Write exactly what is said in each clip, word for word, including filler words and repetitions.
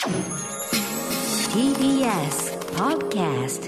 ティービーエス Podcast。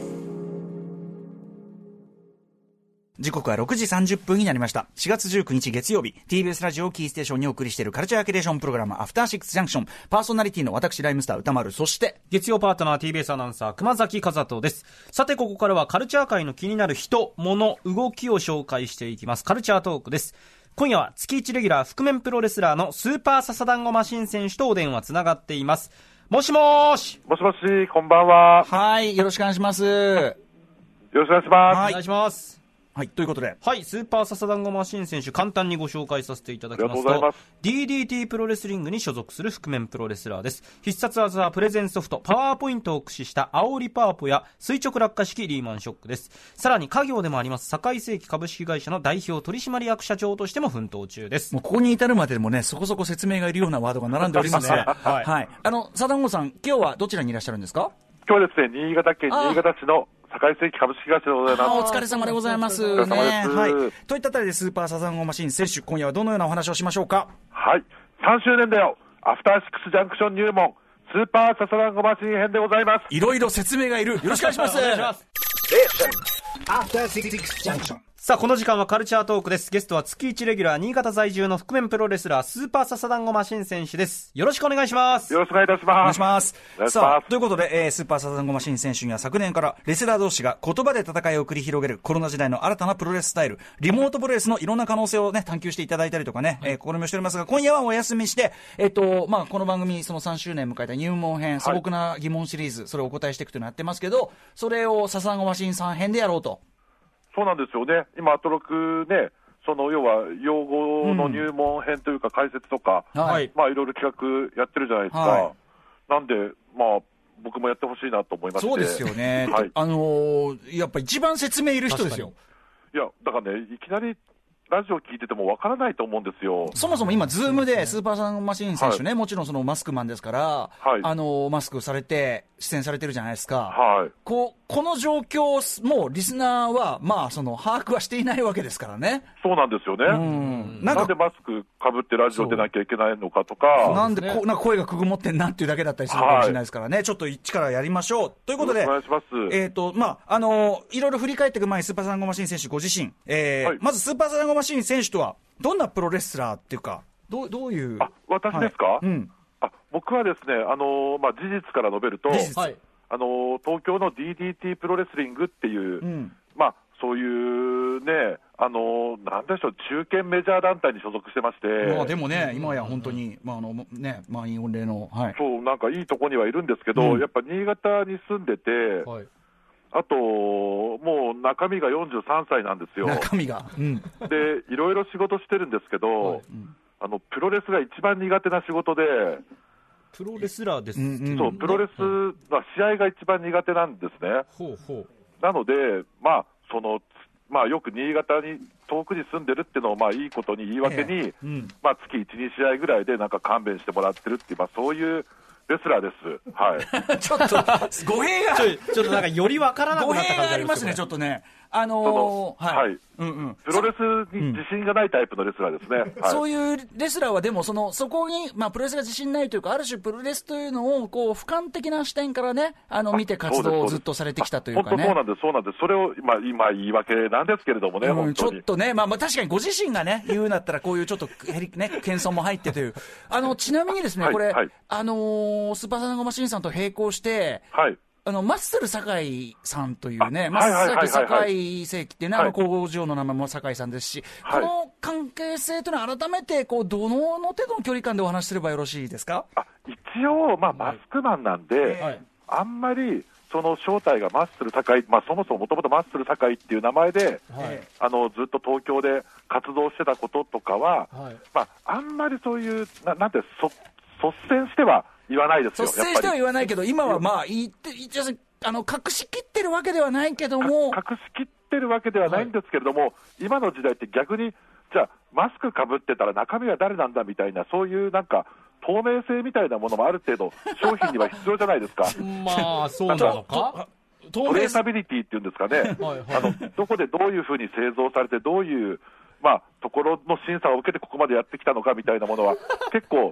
時刻はろくじさんじゅっぷんになりました。しがつじゅうくにち月曜日、 ティービーエス ラジオキーステーションにお送りしているカルチャーキュレーションプログラムアフターシックスジャンクション、パーソナリティの私ライムスター歌丸、そして月曜パートナー ティービーエス アナウンサー熊崎和人です。さてここからはカルチャー界の気になる人、物、動きを紹介していきます。カルチャートークです。今夜は月いちレギュラー覆面プロレスラーのスーパーササダンゴマシン選手とお電話つながっています。もしもーし。 もしもし、こんばんは。 はい、よろしくお願いします。よろしくお願いします。 はい、お願いします。 はい、ということで、 はい、スーパーササダンゴマシン選手、簡単にご紹介させていただきますと、 ありがとうございます。 ディーディーティー プロレスリングに所属する覆面プロレスラーです。必殺技はプレゼンソフトパワーポイントを駆使した煽りパワポや垂直落下式リーマンショックです。さらに家業でもあります堺世紀株式会社の代表取締役社長としても奮闘中です。 もうここに至るまででもね、そこそこ説明がいるようなワードが並んでおりますね。はい、はい、あのサダンゴさん、今日はどちらにいらっしゃるんですか？ 今日はですね、新潟県新潟市の堺世紀株式会社でございます。 お疲れ様でございますね。 お疲れ様です、 はい、といったあたりでスーパーサザンゴマシン選手、今夜はどのようなお話をしましょうか？ はい、さんしゅうねんだよ、アフターシックスジャンクション入門スーパーサザンゴマシン編でございます。 いろいろ説明がいる。よろしくお願いします。お願いします。 アフターシックスジャンクション。さあこの時間はカルチャートークです。ゲストは月いちレギュラー新潟在住の覆面プロレスラースーパーササダンゴマシン選手です。よろしくお願いします。 よろしくお願いいたします。 お願いします。 お願いします。 さあということで、えー、スーパーサザンゴマシン選手には昨年からレスラー同士が言葉で戦いを繰り広げるコロナ時代の新たなプロレススタイル、リモートプロレスのいろんな可能性をね探求していただいたりとかね、はい、えー、試みをしておりますが、今夜はお休みして、えっ、ー、とまあこの番組そのさんしゅうねん迎えた入門編、素朴な疑問シリーズ、はい、それをお答えしていくというのをやってますけど、それをサザンゴマシンさん編でやろうと。 そうなんですよね。今アトロクね、その要は用語の入門編というか解説とか、うん、はい、まあいろいろ企画やってるじゃないですか。はい、なんでまあ僕もやってほしいなと思いまして。 そうですよね。はい、あのー、やっぱ一番説明いる人ですよ。 いやだからね、いきなりラジオ聞いててもわからないと思うんですよ。 そもそも今ズームでスーパーサザンゴマシン選手ね、はい、もちろんそのマスクマンですから、はい、あのマスクされて出演されてるじゃないですか。はい、ここの状況もリスナーはまあその把握はしていないわけですからね。 そうなんですよね。うん、なんなんでマスクかぶってラジオ出なきゃいけないのかとか、 なんでこなんか声がくぐもってんなっていうだけだったりするかもしれないですからね。はい、ちょっと一からやりましょうということで、 お願いします。 えっ、ー、とまああのいろいろ振り返っていく前にスーパーサザンゴマシン選手ご自身、えーはい、まずスーパーサザンゴマシン選手とはどんなプロレスラーっていうか、どう、どういう。 あ、私ですか？はい、うん、あ、僕はですね、あのー、まあ、事実から述べると、はい、あのー、東京の ディーディーティー プロレスリングっていう、うん、まあ、そういうね、あのー、なんでしょう、中堅メジャー団体に所属してまして。 まあ、でもね、今や本当に、まあ、あの、ね、満員御礼の、はい。 そう、なんかいいとこにはいるんですけど、うん、やっぱ新潟に住んでて、はい、あと、もう中身がよんじゅうさんさいなんですよ。 中身が。うん、 で、いろいろ仕事してるんですけど、はい、うん、あの、プロレスが一番苦手な仕事で、 プロレスラーです、 うんうん、そう、プロレスは試合が一番苦手なんですね。ほうほう。なので、まあ、その、まあ、よく新潟に遠くに住んでるっていうのをまあいいことに言い訳に、えーうん、まあ、月いち、に試合ぐらいでなんか勘弁してもらってるっていう、まあ、そういうレスラーです。はい。 ちょっと語弊がちょ、ちょっとなんかよりわからなくなった感じ語弊がありますね、ちょっとね。あのー、はい。はい、 うんうん。プロレスに自信がないタイプのレスラーですね。 うん、はい、そういうレスラーはでもそのそこにまあプロレスが自信ないというか、ある種プロレスというのをこう俯瞰的な視点からね、あの見て活動をずっとされてきたというかね。 本当そうなんです、そうなんです。それを今今言い訳なんですけれどもね、うん、本当にちょっとね、まあまあ確かにご自身がね言うんだったらこういうちょっとヘリね謙遜も入ってという。あのちなみにですね、はい、これ、はい、あのー、スーパーサザンゴマシンさんと並行して。はい。あのマッスル酒井さんというね、マッスル酒井世紀っていうね、はい、あの工場の名前も酒井さんですし、はい、この関係性というのは改めてこうどの程度の距離感でお話しすればよろしいですか？ あ、一応、まあ、マスクマンなんで、はい、あんまりその正体がマッスル酒井、まあ、そもそももともとマッスル酒井っていう名前で、はい、あのずっと東京で活動してたこととかは、はい、まあ、あんまりそういうななんてそ率先しては言わないですよ。 率先しては言わないけど、今はまあ言って一応あの隠しきってるわけではないけども、 隠しきってるわけではないんですけれども、はい、今の時代って逆にじゃあマスクかぶってたら中身は誰なんだみたいな、そういうなんか透明性みたいなものもある程度商品には必要じゃないですか。 まあそうなのか。 トレーサビリティっていうんですかね。はいはい、あのどこでどういうふうに製造されてどういう、まあ、ところの審査を受けてここまでやってきたのかみたいなものは結構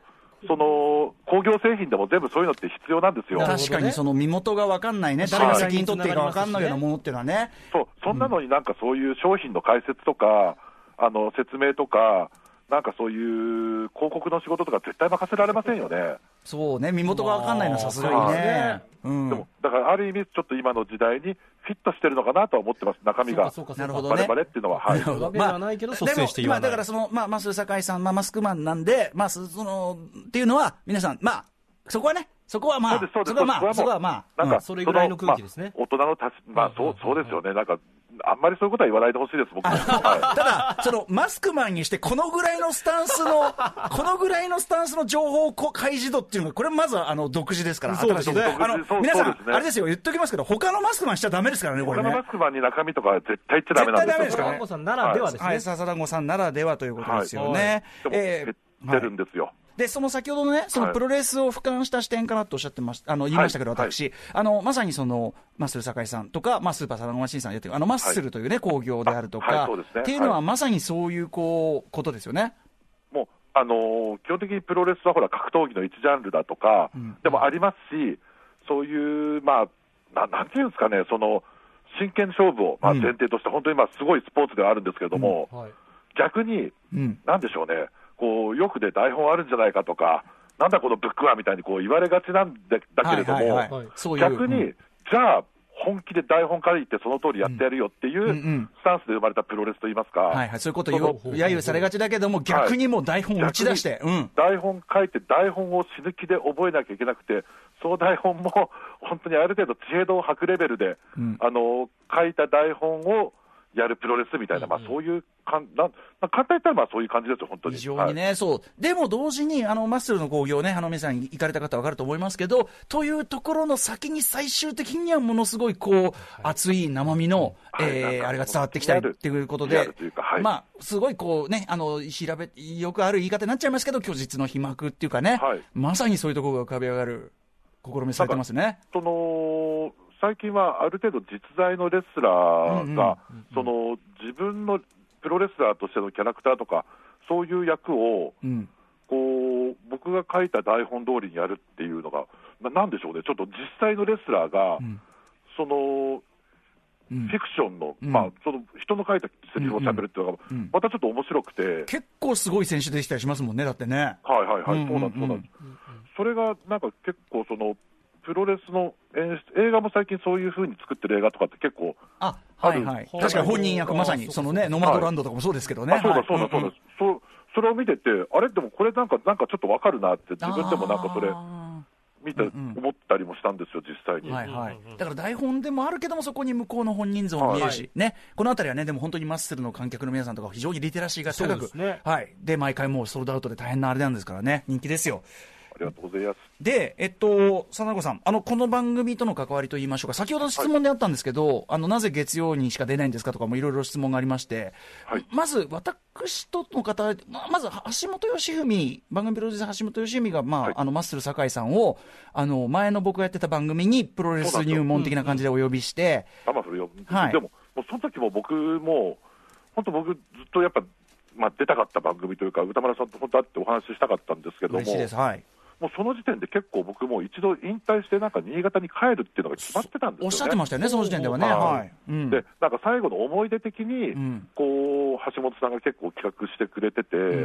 その工業製品でも全部そういうのって必要なんですよ。 確かにその身元が分かんないね、誰が責任取っていいか分かんないようなものっていうのはね、 そう、そんなのになんかそういう商品の解説とか、あの説明とか、なんかそういう広告の仕事とか絶対任せられませんよね。 そうね、身元が分かんないのはさすがにね、うん、 でもだからある意味ちょっと今の時代にフィットしてるのかなとは思ってます、中身がバレバレっていうのは。はい、 まあ、ではないけど率先して言わない。 だからその、まあ、マス酒井さん、まあ、マスクマンなんで、まあ、そのっていうのは皆さん、まあそこはね、そこはまあ、そこはまあ、そこはまあ、 なんかそれぐらいの空気ですね。 まあ、大人のたし、まあ、そう、そうですよね。なんかあんまりそういうことは言わないでほしいです、僕は。 ただ、そのマスクマンにして、このぐらいのスタンスの、このぐらいのスタンスの情報開示度っていうのが、これまずはあの独自ですから、 そうですね。 あの皆さん、あれですよ、言っときますけど、他のマスクマンしちゃだめですからね、これね。 他のマスクマンに中身とか絶対言っちゃだめなんですよ。 絶対ダメですからね。 笹団子さんならではですね。 はい、笹団子さんならではということですよね。 はい、えー、減ってるんですよ。はいで、その先ほどのね、そのプロレスを俯瞰した視点かなとおっしゃってました、あの、言いましたけど、はい、私、はい、あの、まさにその、マッスル酒井さんとか、まあ、スーパーサダンゴマシンさんやってる、あの、マッスルというね、興行であるとか、はいはいね、っていうのは、まさにそういう、こう、ことですよね。 もう、あのー、基本的にプロレスはほら、格闘技の一ジャンルだとか、うん、でもありますし、そういう、まあ、ななんていうんですかね、その、真剣勝負を、まあ、前提として、うん、本当にまあ、すごいスポーツではあるんですけれども、うんはい、逆に、うん、なんでしょうね、こう、よくで台本あるんじゃないかとか、なんだこのブックはみたいにこう言われがちなんでだけれども、逆に、うん、じゃあ、本気で台本から言ってその通りやってやるよっていうスタンスで生まれたプロレスといいますか、 はいはい、そういうことを揶揄されがちだけども、逆にもう台本を打ち出して、 はいうん、台本書いて、台本を死ぬ気で覚えなきゃいけなくて、その台本も本当にある程度、知恵度を吐くレベルで、うん、あの書いた台本をやるプロレスみたいな、まあ、そういうかんな簡単に言ったらまあそういう感じですよ、本当に。 非常にね、はい、そう。でも同時に、あのマッスルの興行ね、あの皆さん行かれた方は分かると思いますけど、というところの先に最終的にはものすごいこう、はい、熱い生身の、はいえー、あれが伝わってきたりっていうことで、はい、まあ、すごいこうね、あの、調べ、よくある言い方になっちゃいますけど、虚実の皮膜っていうかね、はい、まさにそういうところが浮かび上がる、試みされてますね。 その最近はある程度実在のレスラーが、うんうん、その自分のプロレスラーとしてのキャラクターとかそういう役を、うん、こう僕が書いた台本通りにやるっていうのが な, なんでしょうね、ちょっと実際のレスラーが、うん、そのフィクションの、うんまあ、その人の書いたセリフをしゃべるっていうのが、うん、またちょっと面白くて、 結構すごい選手できたりしますもんね、だってね。 はいはいはい、そうなんです、そうなんです。それがなんか結構そのプロレスの演出、映画も最近そういう風に作ってる映画とかって結構ある、 はいはい、確かに本人役、まさにそのね、ノマドランドとかもそうですけどね。 はい、そうだそうだそうだ、うんうん、そ, それを見てて、あれでもこれなんかなんかちょっとわかるなって自分でもなんかそれ見て思ったりもしたんですよ、実際に。 はいはい、だから台本でもあるけども、そこに向こうの本人像も見えるし、はいね、このあたりはね、でも本当にマッスルの観客の皆さんとか非常にリテラシーが高く、で、ねはい、で毎回もうソールドアウトで大変なあれなんですからね、人気ですよ。 ありがとうございます。 で、えっと、佐々子さん、あの、この番組との関わりといいましょうか、先ほど質問であったんですけど、はい、あの、なぜ月曜にしか出ないんですかとかもいろいろ質問がありまして、はい、まず、私との方、ま、まず、橋本良文、番組プロデューサー橋本良文が、まあ、はい、あの、マッスル酒井さんを、あの、前の僕がやってた番組にプロレス入門的な感じでお呼びして、 うんうん、はい、でも、もうその時も僕も、本当僕ずっとやっぱ、まあ、出たかった番組というか、歌丸さんと本当会ってお話ししたかったんですけども、 嬉しいです、はい、 もうその時点で結構僕も一度引退してなんか新潟に帰るっていうのが決まってたんですよね。 おっしゃってましたよね、その時点ではね。はいうん、 でなんか最後の思い出的に、うん、こう橋本さんが結構企画してくれてて、うんうんうん、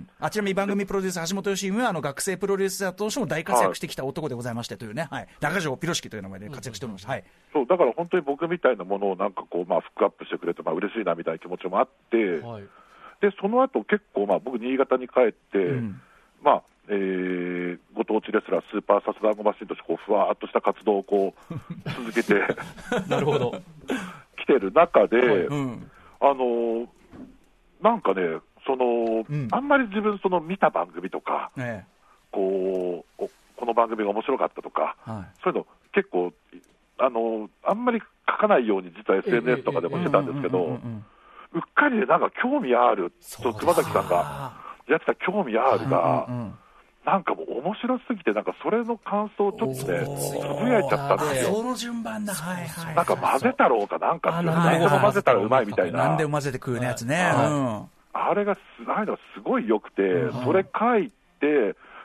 あちなみに番組プロデューサー橋本良文はあの学生プロデューサーとしても大活躍してきた男でございましてというね、はい、中条ピロシキという名前で活躍しておりました、うんはい、 そうだから本当に僕みたいなものをなんかこう、まあ、フックアップしてくれて、まあ嬉しいなみたいな気持ちもあって、はい、でその後結構まあ僕新潟に帰って、うんまあえー、ご当地レスラースーパーサスダンゴマシンとしてこうふわーっとした活動をこう続けてなるほど来てる中で、はいうん、あのー、なんかねその、うん、あんまり自分その見た番組とか、ええ、こうこの番組が面白かったとか、はい、そういうの結構あのー、あんまり書かないように実は エスエヌエス とかでもしてたんですけど、うっかりでなんか興味あると熊崎さんがやってた興味あるが、うんうんうんなんかもう面白すぎて、なんかそれの感想をちょっとね、つぶやいちゃったんですよ。 その順番だ、はいはい。 なんか混ぜ太郎かなんかっていう、何でも混ぜたらうまいみたいな。 何でも混ぜて食うやつね。うん、 あれが、ああいうのがすごい良くて、うん、それ書いて、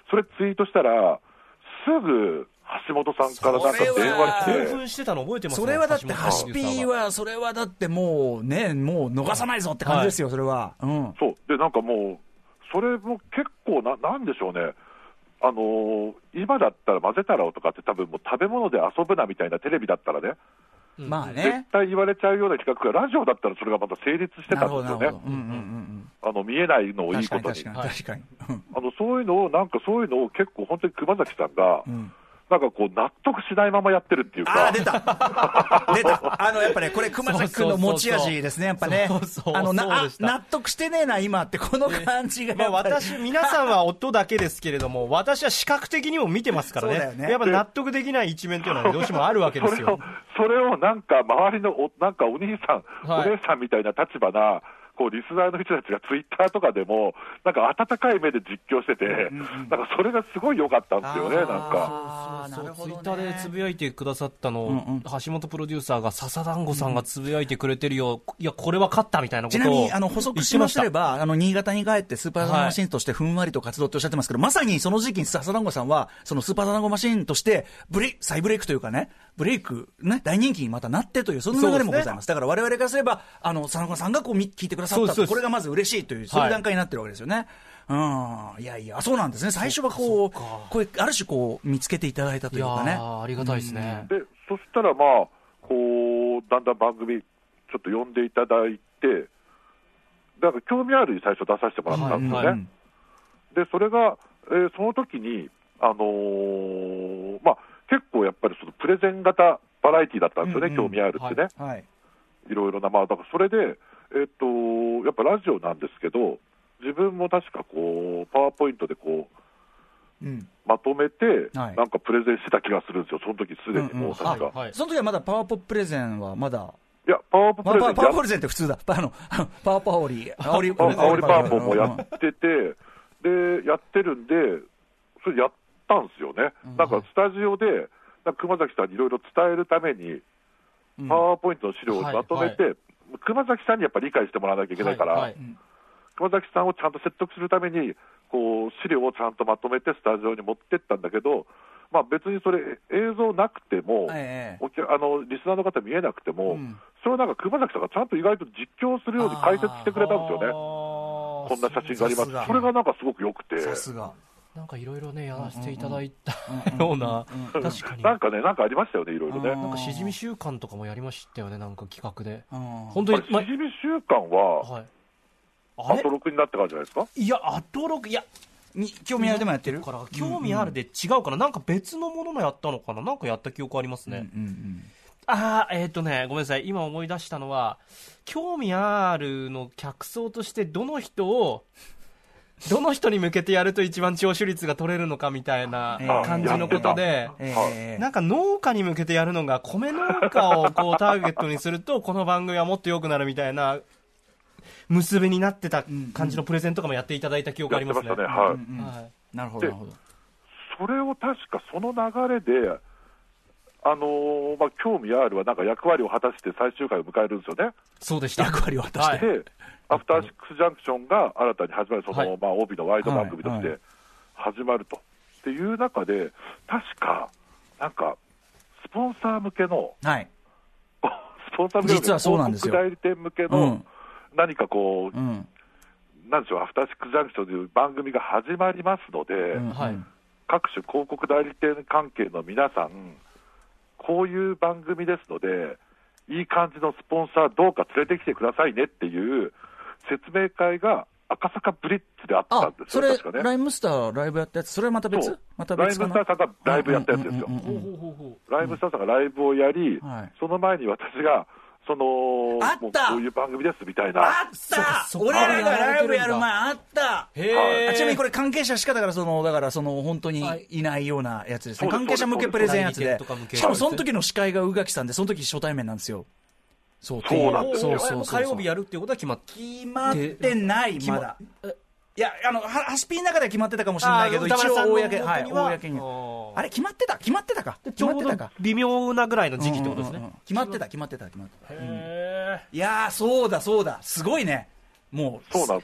それツイートしたら、すぐ橋本さんからなんか電話来て、 興奮してたの覚えてます。 それはだって、ハシピーは、それはだってもうね、もう逃さないぞって感じですよ、はい、それは。うん、 そう。で、なんかもう、それも結構な、なんでしょうね。あのー、今だったら混ぜたらとかって多分もう食べ物で遊ぶなみたいなテレビだったらね、 まあね、 絶対言われちゃうような企画がラジオだったらそれがまた成立してたんですよね。あの見えないのをいいことに。 確かに確かにあのそういうのをなんかそういうのを結構本当に熊崎さんが、うんなんかこう納得しないままやってるっていうか。 あ、出た出たあの、やっぱね、これ熊崎君の持ち味ですね、やっぱね。あの、な、納得してねえな、今って、この感じが。 まあ私、皆さんは音だけですけれども、私は視覚的にも見てますからね。ねやっぱ納得できない一面というのはどうしてもあるわけですよ。 それを、それをなんか周りのお、なんかお兄さん、はい、お姉さんみたいな立場な、こうリスナーの人たちがツイッターとかでもなんか温かい目で実況してて、うんうん、なんかそれがすごい良かったんですよね。なんかそうそうそう、ツイッターでつぶやいてくださったのを、うんうん、橋本プロデューサーが笹団子さんがつぶやいてくれてるよ、うん、いやこれは勝ったみたいなことをちなみにあの補足しましてば、あの新潟に帰ってスーパーダンゴマシンとしてふんわりと活動っておっしゃってますけど、はい、まさにその時期に笹団子さんはそのスーパーダンゴマシンとしてブレ再ブレイクというかね、ブレイク、ね、大人気にまたなってというそんな流れもございます。だから我々からすればあの笹団子さんがこう聞いてくださったと、これがまず嬉しいという、そういう段階になってるわけですよね。はい、うん、いやいや、そうなんですね。最初はこう、こうある種こう見つけていただいたというかね。 いやありがたいですね。 うん、で、そしたらまあこうだんだん番組ちょっと呼んでいただいて、だから興味あるに最初出させてもらったんですよね。はい、で、それが、えー、その時にあのー、まあ結構やっぱりそのプレゼン型バラエティだったんですよね。うんうん、興味あるってね。はいはい、いろいろなまあだからそれで。えっと、やっぱラジオなんですけど、自分も確かこうパワーポイントでこう、うん、まとめて、はい、なんかプレゼンしてた気がするんですよ、その時すでにもう確か、うんうんはい、その時はまだパワーポッププレゼンはまだ、 いや、パワーポッププレゼン、 パワーポプレゼンって普通だ、あのパワーパオリ、 あおりパワーポもやってて、でやってるんで、それやったんですよね、うん、なんかスタジオで、なんか熊崎さんにいろいろ伝えるために、パワーポイントの資料をまとめて、はいはい、熊崎さんにやっぱり理解してもらわなきゃいけないから、はいはい、熊崎さんをちゃんと説得するためにこう資料をちゃんとまとめてスタジオに持ってったんだけど、まあ、別にそれ映像なくても、ええ、あのリスナーの方見えなくても、うん、それをなんか熊崎さんがちゃんと意外と実況するように解説してくれたんですよね。こんな写真があります。それがなんかすごく良くて、 さすがなんかいろいろねやらせていただいたような、確かになんかね、なんかありましたよね、いろいろね。 なんかしじみ週間とかもやりましたよね、なんか企画で。 本当にしじみ週間は、はい、アトロクになってからじゃないですか。 いや、アトロク、いやに興味あるでもやってるから、興味あるで違うかな、なんか別のものもやったのかな、なんかやった記憶ありますね。うんうんうん、ああ、えっとね、ごめんなさい、今思い出したのは、興味あるの客層としてどの人をどの人に向けてやると一番聴取率が取れるのかみたいな感じのことで、えー、なんか農家に向けてやるのが米農家をこうターゲットにするとこの番組はもっと良くなるみたいな結びになってた感じのプレゼンとかもやっていただいた記憶ありますね。 やってましたね、はいうんうんはい、 なるほどなるほど。 それを確かその流れで、あのーまあ、興味あるはなんか役割を果たして最終回を迎えるんですよね。 そうでした。 役割を果たして、 はい、アフターシックスジャンクションが新たに始まる、その、はい、まあ、帯のワイド番組として始まると、っていう中で、確か、なんか、スポンサー向けの、 はい、 スポンサー向けの、 実はそうなんですよ。 広告代理店向けの、うん、何かこう、うん、なんでしょう、アフターシックスジャンクションという番組が始まりますので、うんはい、各種広告代理店関係の皆さん、こういう番組ですので、いい感じのスポンサーどうか連れてきてくださいねっていう説明会が赤坂ブリッジであったんですよ。 それ、確かね、ライムスターライブやったやつ、それはまた別また別かな。 ライムスターさんがライブやったやつですよ。ライムスターさんがライブをやり、うん、その前に私がそのあったもうこういう番組ですみたいな。 あった俺らがライブやる前あったへー。ちなみにこれ関係者しかだからそのだからその本当にいないようなやつですね、はい、関係者向けプレゼンやつで、しかもその時の司会が宇垣さんで、その時初対面なんですよ。 そうそうなんですよ。 そうそうそう火曜日やるっていうことは決まって決まってないまだ。いや、あのハスピーの中では決まってたかもしれないけど、一応公、はい、公にあれ決まってた決まってたかちょうど微妙なぐらいの時期ってことですね。 うんうんうん、決まってた決まってた決まってた。へー、うん、いやーそうだそうだ、すごいね。もうそうなんですよ。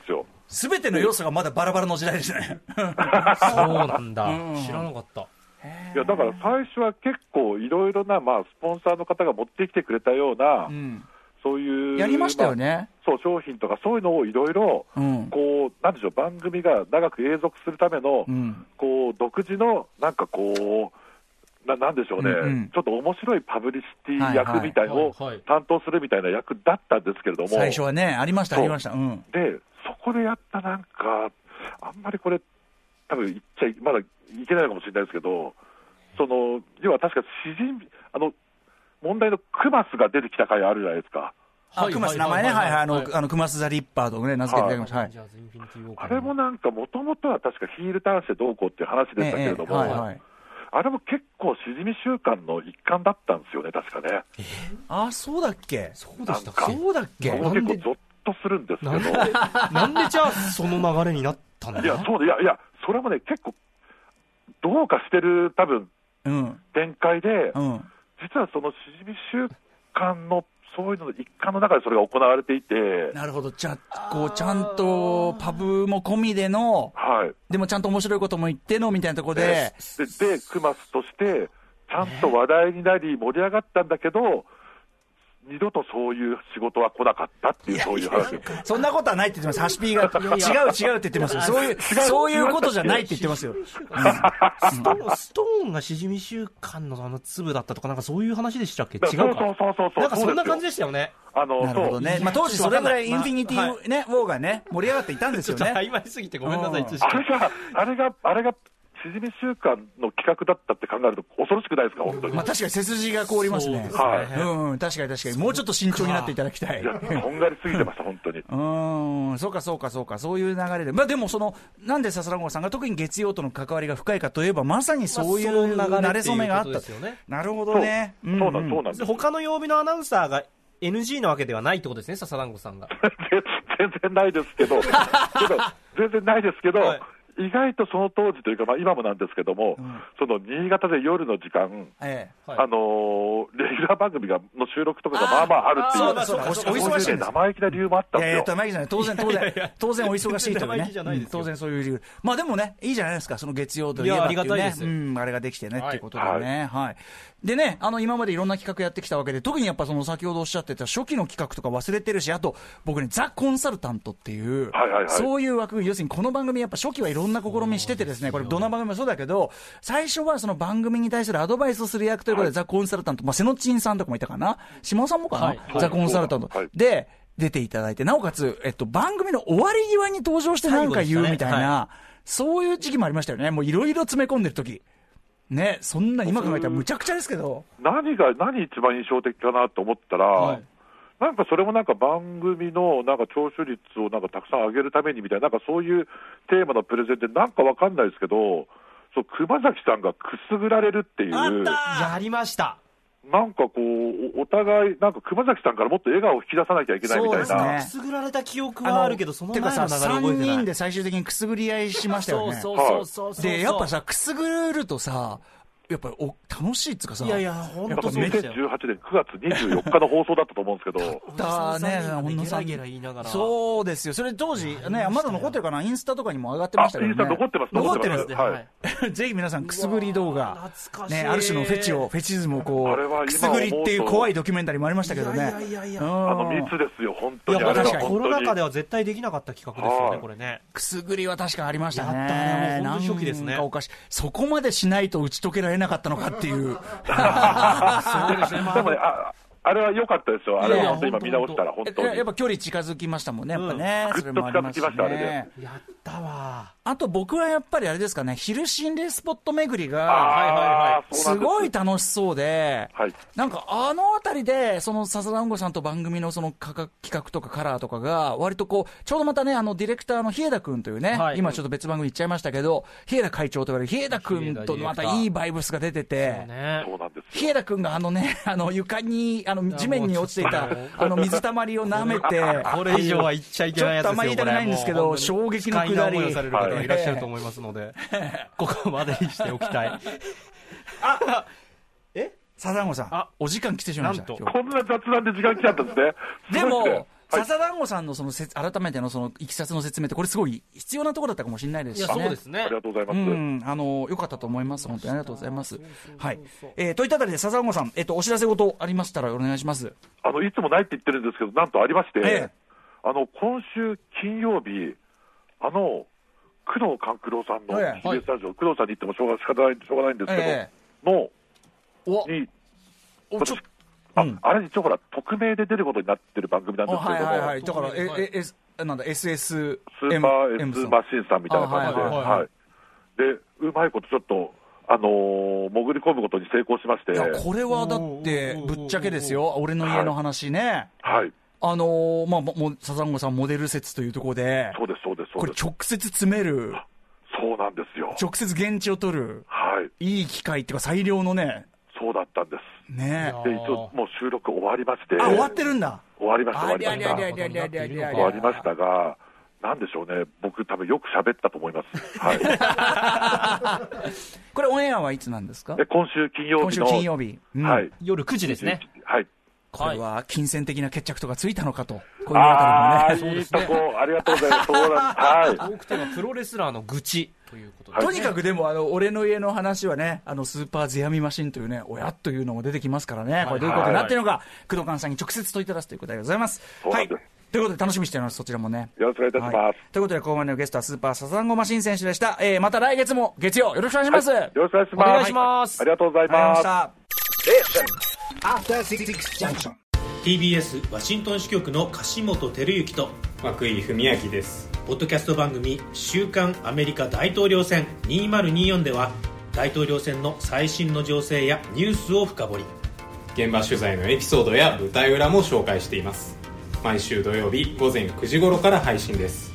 すべての要素がまだバラバラの時代ですね。 そうなんだ、うん、知らなかった。いやだから最初は結構いろいろな、まあ、スポンサーの方が持ってきてくれたような、うん、そういうやりましたよね、 まあ、そう商品とかそういうのをいろいろこうなんでしょう、番組が長く永続するための、うん、こう独自のなんかこうななんでしょうね、うんうん、ちょっと面白いパブリシティ役みたいのを担当するみたいな役だったんですけれども、 最初はね、ありました、ありました、うん、 でそこでやったなんか、あんまりこれ、多分言っちゃい、まだいけないかもしれないですけど、その要は確か詩人、あの問題のクマスが出てきた回あるじゃないですか。 あ、クマス、名前ね、はいはい、あの、あのクマス・ザ・リッパーとね、名付けていただきました、はい、 あれもなんか、もともとは確かヒールターンしてどうこうっていう話でしたけれども、ええはいはい、あれも結構、しじみ週間の一環だったんですよね、確かね。 えー、あ、そうだっけ、 そうでしたか、そうだっけ、 結構、ゾッとするんですけど、 なんでじゃあ、その流れになったんだ。 いや、そうで、いや、いや、それもね、結構、どうかしてる、多分、うん、展開で、うん、実はそのしじみ週間のそういうのの一環の中でそれが行われていて、 なるほど、じゃあこうちゃんとパブも込みでの、はい、でもちゃんと面白いことも言ってのみたいなところで、 で、でクマスとしてちゃんと話題になり盛り上がったんだけど、二度とそういう仕事は来なかったっていう、そういう話。 そんなことはないって言ってます。ハシピーが違う違うって言ってますよ。そういうそういうことじゃないって言ってますよ。うん、ストストーンがしじみ週間のあの粒だったとか、なんかそういう話でしたっけ？違うか。 そうそうそうそう。 なんかそんな感じでしたよね。 あのなるほどね。まあ当時それぐらいインフィニティね、ウォーがね盛り上がっていたんですよね。 ちょっと曖昧すぎてごめんなさい。 あれがあれがあれがしじみ週間の企画だったって考えると恐ろしくないですか、本当に。 まあ確かに背筋が凍りますね。はい。うん、確かに確かに。もうちょっと慎重になっていただきたい。いや、 とんがりすぎてました、本当に。 うん、そうかそうかそうか、そういう流れで。まあでもその、なんで笹蘭さんが特に月曜との関わりが深いかといえば、まさにそういう慣れ初めがあった。なるほどね。 そうなん、そうなんです。 他の曜日のアナウンサーが エヌジー なわけではないってことですね、笹蘭さんが。 全然ないですけど、けど全然ないですけど、はい、意外とその当時というか、まあ、今もなんですけども、うん、その新潟で夜の時間、ええはい、あのー、レギュラー番組がの収録とかがまあまああるっていう、 そうだそうだ、お忙しい、ね、 生意気な理由もあったんですよ。いやいや、 生意気じゃない、当然、当然、当然お忙しいというね、うん、当然そういう理由、まあでもね、いいじゃないですか、その月曜といえばっていうね、ありがたいです、うん、あれができてね、はい、っていうことでね、はい、はい、でね、あの今までいろんな企画やってきたわけで、特にやっぱその先ほどおっしゃってた初期の企画とか忘れてるし、あと僕ね、ザ・コンサルタントっていう、はいはいはい、そういう枠組み、要するにこの番組、やっぱ初期はいろんな試みしててですね、これどの番組もそうだけど、最初はその番組に対するアドバイスをする役ということで、はい、ザ・コンサルタント、まあ、瀬野珍さんとかもいたかな、下尾さんもかな、はい、ザ・コンサルタント、はい、で出ていただいて、なおかつ、えっと、番組の終わり際に登場して何か言うみたいな、ねはい、そういう時期もありましたよね。もういろいろ詰め込んでる時ね、そんな今考えたらむちゃくちゃですけど、 何が何一番印象的かなと思ったら、はい、なんかそれもなんか番組のなんか聴取率をなんかたくさん上げるためにみたいな、なんかそういうテーマのプレゼンでなんかわかんないですけど、そう熊崎さんがくすぐられるっていう、 あったやりました。 なんかこう お, お互いなんか熊崎さんからもっと笑顔を引き出さなきゃいけないみたいな、そうですね、くすぐられた記憶はあるけど、その前の流れ覚えてない。さんにんで最終的にくすぐり合いしましたよね。 そうそうそうそう。 でやっぱさ、くすぐるとさ、やっぱりお楽しいっつうかさ、 いやいや本当そうにせんじゅうはちねんくがつにじゅうよっかの放送だったと思うんですけど、 だね、 本当さんゲラ言いながら、 そうですよ。それ当時ね、まだ残ってるかな、インスタとかにも上がってましたけどね。 インスタ残ってます、 残ってるんですね。はい、ぜひ皆さんくすぐり動画、ね、ある種のフェチをフェチズムをこうくすぐりっていう怖いドキュメンタリーもありましたけどね。いやいやいや、 あの密ですよ本当に。 いや確かにコロナ禍では絶対できなかった企画ですよね、これね。 くすぐりは確かありましたね。 やったね、もう本当初期ですね。 おかしい、そこまでしないと打ち解けられなかったのかっていう。そうですね、 まあ、でもね、ああれは良かったですよ。あれは本当に今見直したら本当に。 やっぱ距離近づきましたもんね、やっぱね。 ぐっと近づきました、あれで。 やったわ。 あと僕はやっぱりあれですかね、昼心霊スポット巡りが、すごい楽しそうで、なんかあのあたりで、その笹団子さんと番組のその企画とかカラーとかが、割とこう、ちょうどまたね、あのディレクターの日枝君というね、今ちょっと別番組行っちゃいましたけど、日枝会長と言われる日枝君とまたいいバイブスが出てて、日枝君があのね、あの床に、あの地面に落ちていたあの水たまりを舐めて、 これ以上は言っちゃいけないやつですよ。ちょっとあんまり言いたくないんですけど、衝撃のくだり、 いらっしゃると思いますので、ここまでにしておきたい。 あ、え、笹団子さん、お時間来てしまいました。 こんな雑談で時間来ちゃったんですね。 でも笹団子さんのそのせ改めてのそのいきさつの説明って、これすごい必要なところだったかもしれないですしね。 いや、そうですね。 ありがとうございます。 うん、あの、良かったと思います。本当にありがとうございます。はい。えー、といったあたりで、笹団子さん、えっと、お知らせ事ありましたらお願いします。 あの、いつもないって言ってるんですけど、なんとありまして、 ええ、 あの、今週金曜日、あの、工藤官九郎さんの ティービーエス ラジオ、はい、工藤さんに言ってもしょうが、仕方ない、しょうがないんですけど、ええ、の、 おに、 おちょあ、うん、あれ一応ほら、匿名で出ることになってる番組なんですけども、 はいはいはい、だから、え、え、え、なんだ、エスエス、 スーパー S マシンさんみたいな感じで、はい、はいはい、で、うまいことちょっと、あのー、潜り込むことに成功しまして。いや、 これはだって、ぶっちゃけですよ、俺の家の話ね。 はい。はい、 あのー、まあ、もう、笹団子さんモデル説というところで、 そうです、そうです、そうです。 これ直接詰める。 そうなんですよ。 直接現地を取る。 はい。 いい機会っていうか、最良のね。 そうだったんです。 ねで、一応もう収録終わりまして。 あ、終わってるんだ。 終わりました、終わりました。 終わりましたが、なんでしょうね、僕多分よく喋ったと思います。はい。 これオンエアはいつなんですか？ え、今週金曜日の。 今週金曜日。 うん、はい。夜くじですね。 はい。 これは金銭的な決着とかついたのかと。こういうあたりもね。いいとこ、ありがとうございます。そうなんです。はい。 トークテーマプロレスラーの愚痴ということで、 はい。とにかくでも、あの、俺の家の話はね、あの、スーパーゼアミマシンというね、親というのも出てきますからね。はい、これどういうことになっているのか、工藤官さんに直接問いただすということでございます。はい。ということで楽しみにしています、そちらもね。 よろしくお願いいたします。 はい、ということで、ここまでのゲストはスーパー笹団子マシン選手でした。えー、また来月も月曜よろしくお願いします。はい、 よろしくお願いします。 お願いします。 はい、ありがとうございます。 ありがとうございました。ティービーエス ワシントン支局の樫本照之と涌井文明です。 ポッドキャスト番組週刊アメリカ大統領選にせんにじゅうよんでは大統領選の最新の情勢やニュースを深掘り、 現場取材のエピソードや舞台裏も紹介しています。毎週土曜日午前くじ頃から配信です。